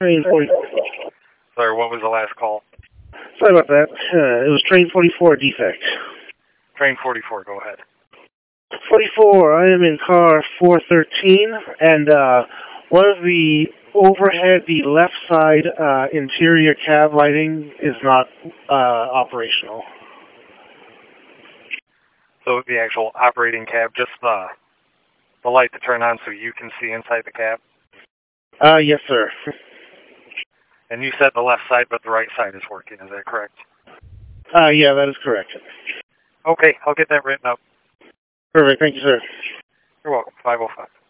Train 40. Sorry, what was the last call? Sorry about that. It was train 44 defect. Train 44, go ahead. 44, I am in car 413, and one of the overhead, the left side interior cab lighting is not operational. So the actual operating cab, just the light to turn on so you can see inside the cab? Yes, sir. And you said the left side, but the right side is working, is that correct? Yeah, that is correct. Okay, I'll get that written up. Perfect, thank you, sir. You're welcome, 505.